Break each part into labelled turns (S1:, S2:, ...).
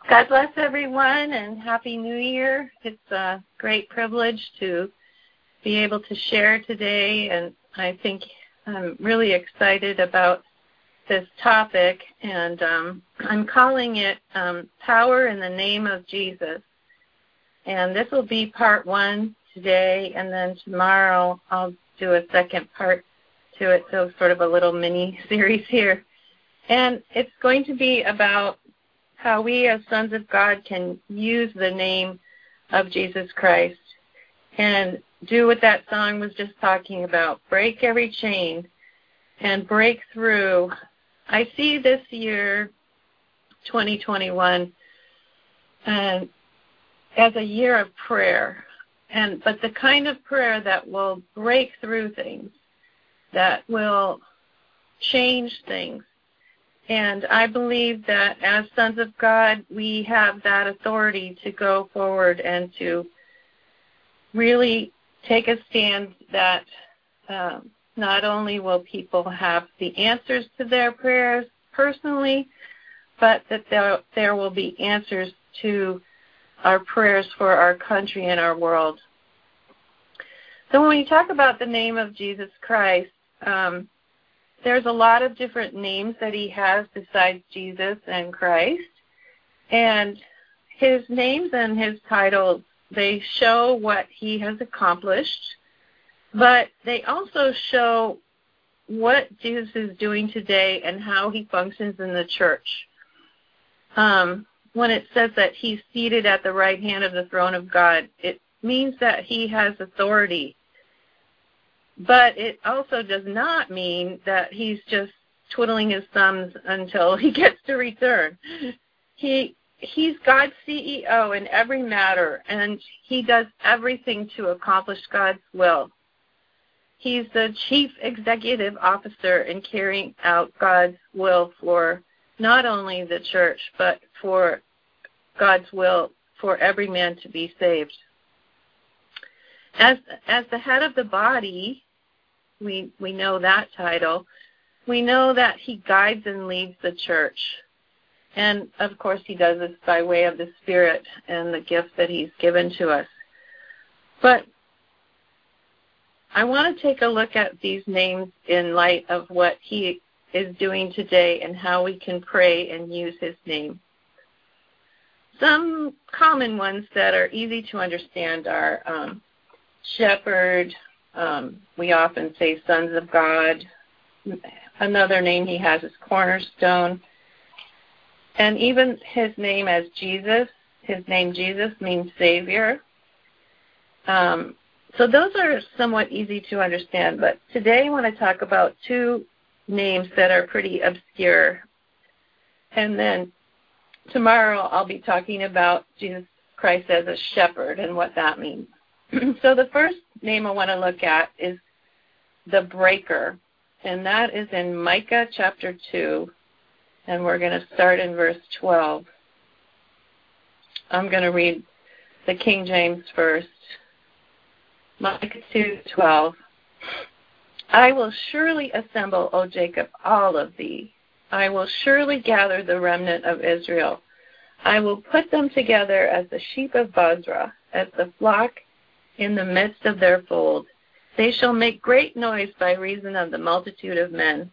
S1: God bless everyone and Happy New Year. It's a great privilege to be able to share today, and I think I'm really excited about this topic, and I'm calling it Power in the Name of Jesus. And this will be part one today, and then tomorrow I'll do a second part to it, so sort of a little mini series here. And it's going to be about how we as sons of God can use the name of Jesus Christ and do what that song was just talking about, break every chain and break through. I see this year, 2021, as a year of prayer, but the kind of prayer that will break through things, that will change things. And I believe that as sons of God, we have that authority to go forward and to really take a stand that not only will people have the answers to their prayers personally, but that there will be answers to our prayers for our country and our world. So when we talk about the name of Jesus Christ, there's a lot of different names that he has besides Jesus and Christ. And his names and his titles, they show what he has accomplished, but they also show what Jesus is doing today and how he functions in the church. When it says that he's seated at the right hand of the throne of God, it means that he has authority. But it also does not mean that he's just twiddling his thumbs until he gets to return. He's God's CEO in every matter, and he does everything to accomplish God's will. He's the chief executive officer in carrying out God's will for not only the church, but for God's will for every man to be saved. As the head of the body, we know that title. We know that he guides and leads the church. And, of course, he does this by way of the Spirit and the gifts that he's given to us. But I want to take a look at these names in light of what he is doing today and how we can pray and use his name. Some common ones that are easy to understand are shepherd. We often say sons of God. Another name he has is cornerstone. And even his name as Jesus, his name Jesus means Savior. So those are somewhat easy to understand. But today I want to talk about two names that are pretty obscure. And then tomorrow I'll be talking about Jesus Christ as a shepherd and what that means. So the first name I want to look at is the breaker, and that is in Micah chapter 2, and we're going to start in verse 12. I'm going to read the King James first. Micah 2:12. I will surely assemble, O Jacob, all of thee. I will surely gather the remnant of Israel. I will put them together as the sheep of Basra, as the flock in the midst of their fold. They shall make great noise by reason of the multitude of men.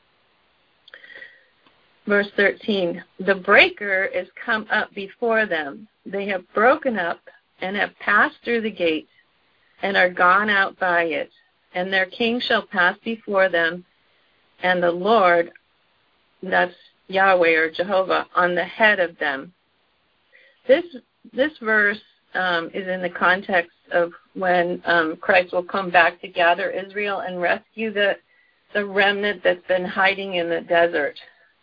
S1: Verse 13, the breaker is come up before them. They have broken up and have passed through the gate and are gone out by it. And their king shall pass before them, and the Lord, that's Yahweh or Jehovah, on the head of them. This verse is in the context of when Christ will come back to gather Israel and rescue the remnant that's been hiding in the desert.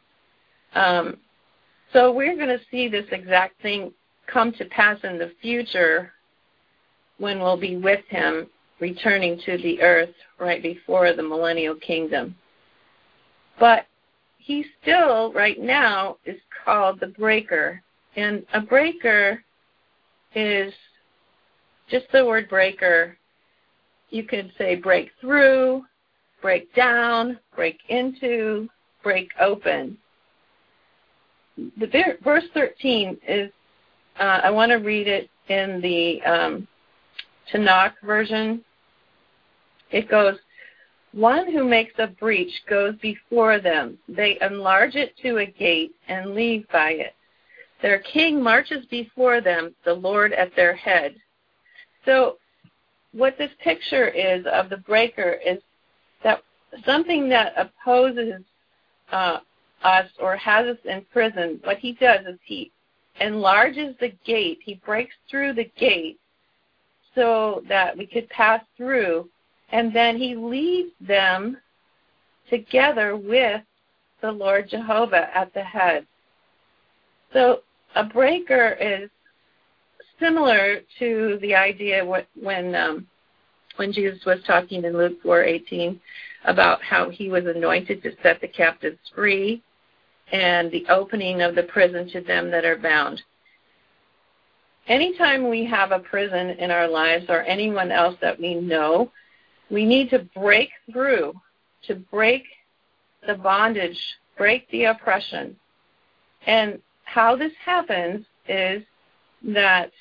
S1: So we're going to see this exact thing come to pass in the future when we'll be with him returning to the earth right before the millennial kingdom. But he still, right now, is called the breaker. And a breaker is just the word breaker. You could say break through, break down, break into, break open. verse 13 is, I want to read it in the Tanakh version. It goes, one who makes a breach goes before them. They enlarge it to a gate and leave by it. Their king marches before them, the Lord at their head. So what this picture is of the breaker is that something that opposes us or has us in prison, what he does is he enlarges the gate. He breaks through the gate so that we could pass through, and then he leads them together with the Lord Jehovah at the head. So a breaker is similar to the idea when Jesus was talking in Luke 4:18 about how he was anointed to set the captives free and the opening of the prison to them that are bound. Anytime we have a prison in our lives or anyone else that we know, we need to break through, to break the bondage, break the oppression. And how this happens is that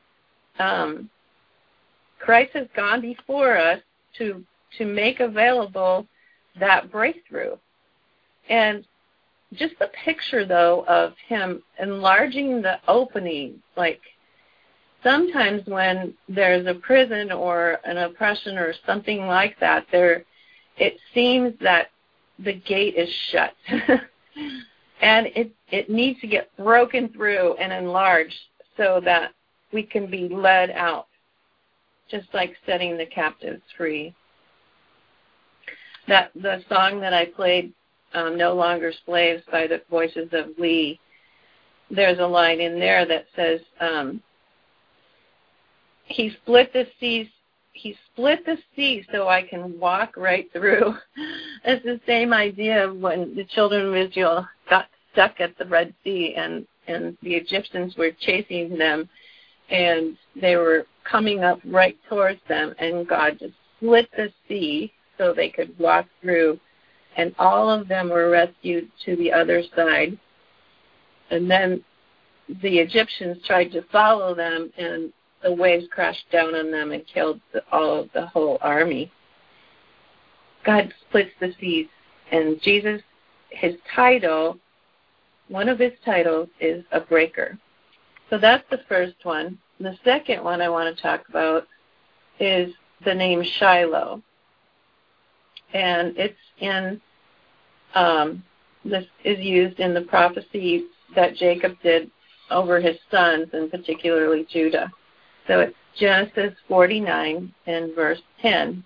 S1: Christ has gone before us to make available that breakthrough. And just the picture, though, of him enlarging the opening, like sometimes when there's a prison or an oppression or something like that, it seems that the gate is shut. And it needs to get broken through and enlarged so that we can be led out, just like setting the captives free. The song that I played, No Longer Slaves by the Voices of Lee, there's a line in there that says, He split the sea so I can walk right through. It's the same idea of when the children of Israel got stuck at the Red Sea and the Egyptians were chasing them and they were coming up right towards them, and God just split the sea so they could walk through, and all of them were rescued to the other side. And then the Egyptians tried to follow them, and the waves crashed down on them and killed the whole army. God splits the seas, and Jesus, his title, one of his titles is a breaker. So that's the first one. The second one I want to talk about is the name Shiloh. And it's in, this is used in the prophecy that Jacob did over his sons, and particularly Judah. So it's Genesis 49 and verse 10.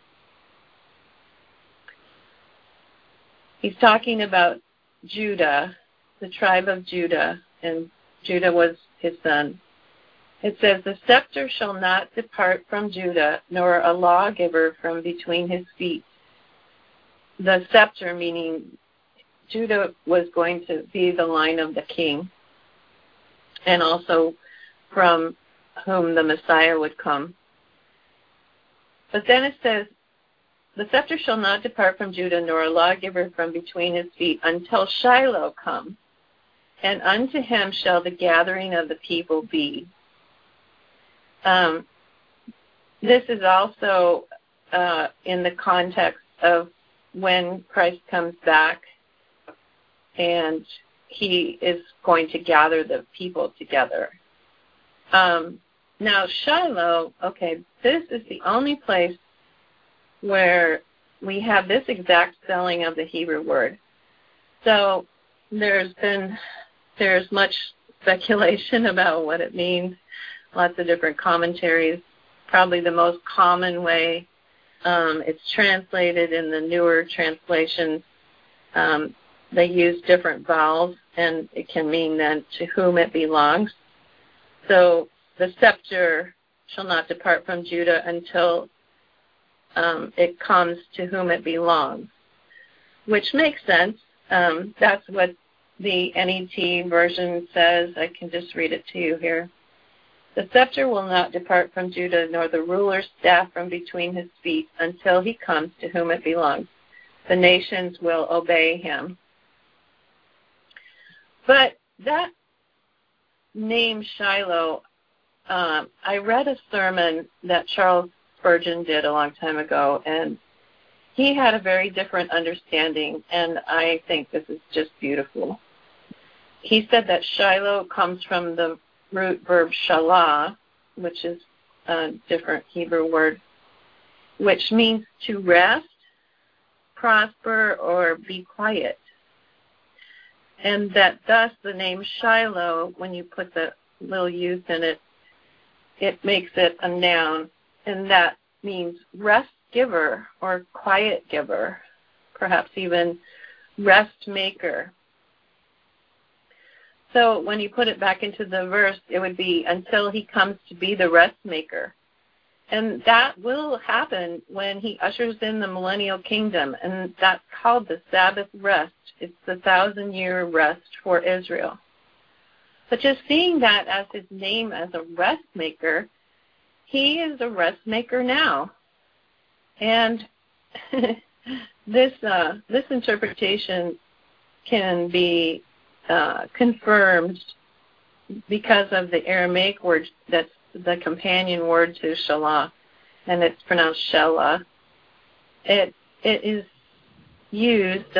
S1: He's talking about Judah, the tribe of Judah, and Judah was his son. It says, the scepter shall not depart from Judah, nor a lawgiver from between his feet. The scepter, meaning Judah was going to be the line of the king, and also from whom the Messiah would come. But then it says, the scepter shall not depart from Judah, nor a lawgiver from between his feet, until Shiloh come, and unto him shall the gathering of the people be. This is also in the context of when Christ comes back and he is going to gather the people together. Now, Shiloh, okay, this is the only place where we have this exact spelling of the Hebrew word. So there's much speculation about what it means, lots of different commentaries. Probably the most common way it's translated in the newer translations, they use different vowels, and it can mean then to whom it belongs. So the scepter shall not depart from Judah until it comes to whom it belongs, which makes sense. That's what the NET version says. I can just read it to you here. The scepter will not depart from Judah, nor the ruler's staff from between his feet, until he comes to whom it belongs. The nations will obey him. But that name Shiloh, I read a sermon that Charles Spurgeon did a long time ago, and he had a very different understanding, and I think this is just beautiful. He said that Shiloh comes from the root verb shalah, which is a different Hebrew word, which means to rest, prosper, or be quiet. And that thus the name Shiloh, when you put the little youth in it, it makes it a noun, and that means rest giver or quiet giver, perhaps even rest maker. So when you put it back into the verse, it would be until he comes to be the rest maker. And that will happen when he ushers in the millennial kingdom, and that's called the Sabbath rest. It's the 1,000-year rest for Israel. But just seeing that as his name as a rest maker, he is a rest maker now. And this interpretation can be confirmed because of the Aramaic word that's the companion word to Shalah, and it's pronounced Shelah. It is used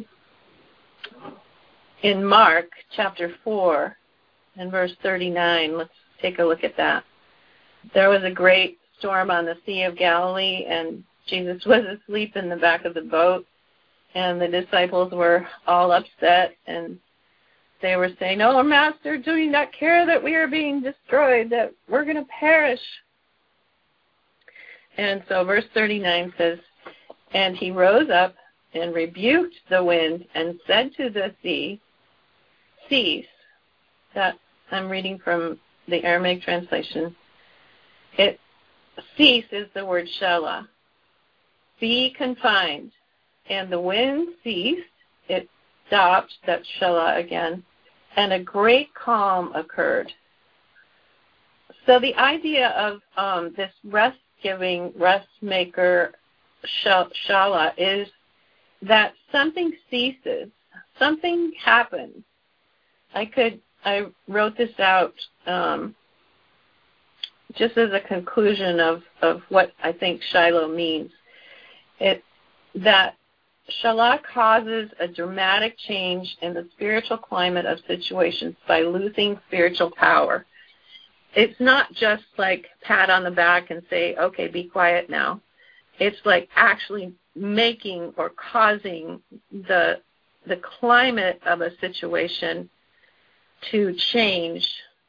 S1: in Mark chapter 4 and verse 39. Let's take a look at that. There was a great storm on the Sea of Galilee, and Jesus was asleep in the back of the boat, and the disciples were all upset, and they were saying, "Oh, Master, do you not care that we are being destroyed, that we're going to perish?" And so verse 39 says, "And he rose up and rebuked the wind and said to the sea, 'Cease.'" That I'm reading from the Aramaic translation. Cease is the word Shelah. "Be confined." And the wind ceased. It stopped, that's Shelah again, and a great calm occurred. So the idea of this rest-giving, rest-maker, Shelah, is that something ceases, something happens. I wrote this out just as a conclusion of what I think Shiloh means. That Shelah causes a dramatic change in the spiritual climate of situations by losing spiritual power. It's not just like pat on the back and say, "Okay, be quiet now." It's like actually making or causing the climate of a situation to change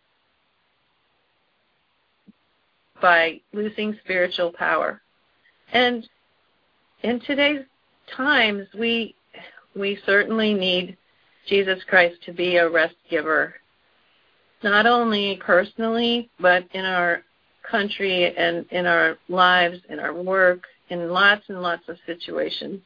S1: by losing spiritual power. And in today's times, we certainly need Jesus Christ to be a rest giver, not only personally, but in our country and in our lives, in our work, in lots and lots of situations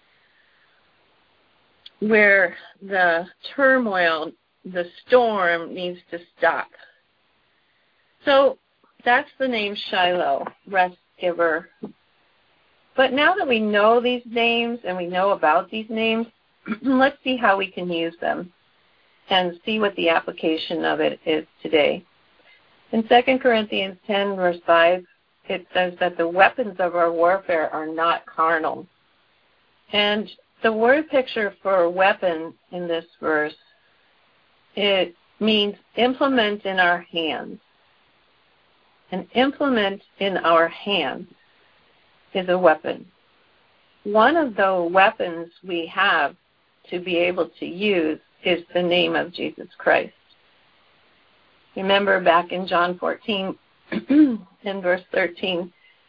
S1: where the turmoil, the storm needs to stop. So that's the name Shiloh, rest giver. But now that we know these names and we know about these names, let's see how we can use them and see what the application of it is today. In 2 Corinthians 10, verse 5, it says that the weapons of our warfare are not carnal. And the word picture for weapon in this verse, it means implement in our hands. An implement in our hands is a weapon. One of the weapons we have to be able to use is the name of Jesus Christ. Remember back in John 14, in verse 13,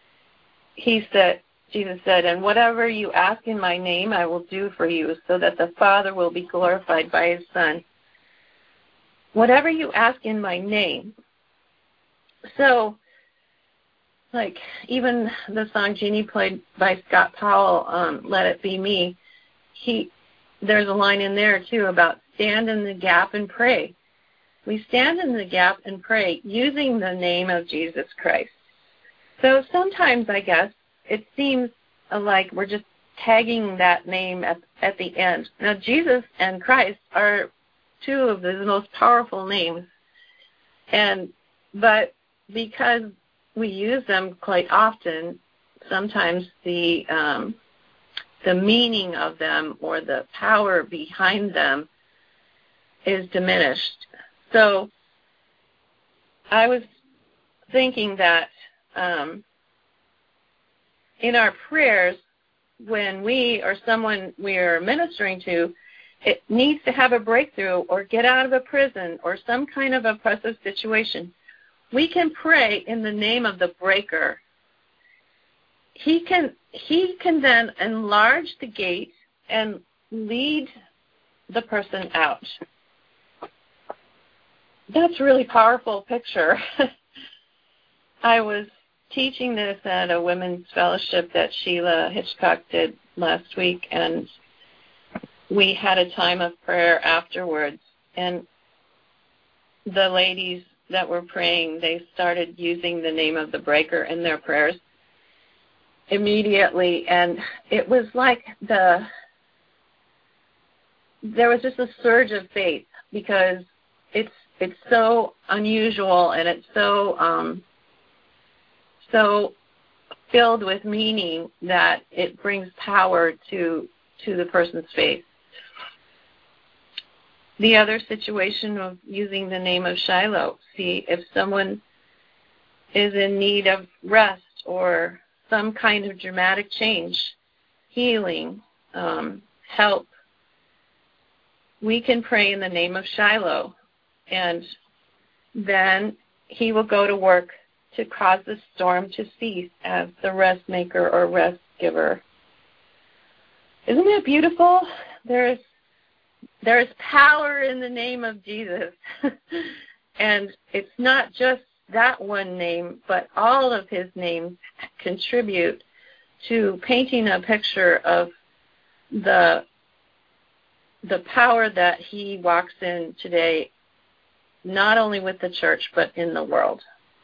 S1: Jesus said, "And whatever you ask in my name, I will do for you, so that the Father will be glorified by his Son." Whatever you ask in my name. So, like even the song Jeannie played by Scott Powell, "Let It Be Me," there's a line in there too about stand in the gap and pray. We stand in the gap and pray using the name of Jesus Christ. So sometimes, I guess, it seems like we're just tagging that name at the end. Now, Jesus and Christ are two of the most powerful names. But because we use them quite often, sometimes the meaning of them or the power behind them is diminished. So I was thinking that in our prayers, when we or someone we are ministering to, it needs to have a breakthrough or get out of a prison or some kind of oppressive situation, we can pray in the name of the breaker. He can then enlarge the gate and lead the person out. That's a really powerful picture. I was teaching this at a women's fellowship that Sheila Hitchcock did last week, and we had a time of prayer afterwards. And the ladies that were praying, they started using the name of the breaker in their prayers immediately, and it was like there was just a surge of faith, because it's so unusual and it's so filled with meaning that it brings power to the person's faith. The other situation of using the name of Shiloh, see if someone is in need of rest or some kind of dramatic change, healing, help, we can pray in the name of Shiloh, and then he will go to work to cause the storm to cease as the rest maker or rest giver. Isn't that beautiful? There is power in the name of Jesus. And it's not just that one name, but all of his names contribute to painting a picture of the power that he walks in today, not only with the church, but in the world.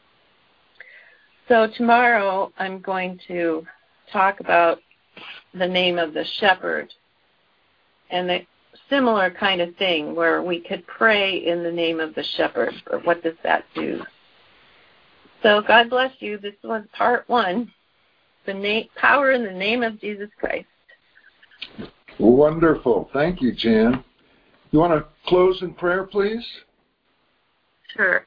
S1: So tomorrow I'm going to talk about the name of the shepherd and the similar kind of thing where we could pray in the name of the shepherd, or what does that do? So God bless you. This was part one, the power in the name of Jesus Christ.
S2: Wonderful. Thank you, Jan. You want to close in prayer, please?
S1: Sure.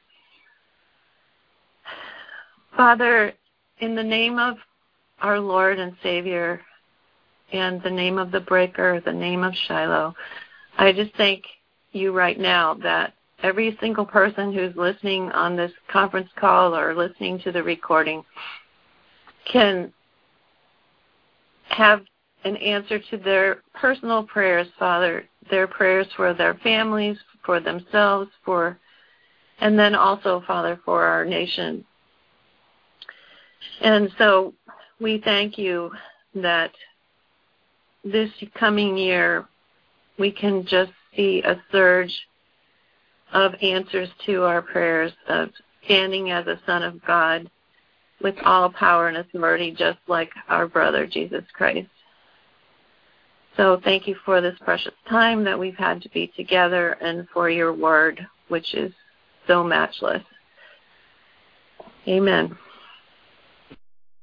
S1: Father, in the name of our Lord and Savior, and the name of the breaker, the name of Shiloh, I just thank you right now that every single person who's listening on this conference call or listening to the recording can have an answer to their personal prayers, Father, their prayers for their families, for themselves, and then also, Father, for our nation. And so we thank you that this coming year we can just see a surge of answers to our prayers, of standing as a son of God with all power and authority, just like our brother Jesus Christ. So thank you for this precious time that we've had to be together, and for your word, which is so matchless. Amen.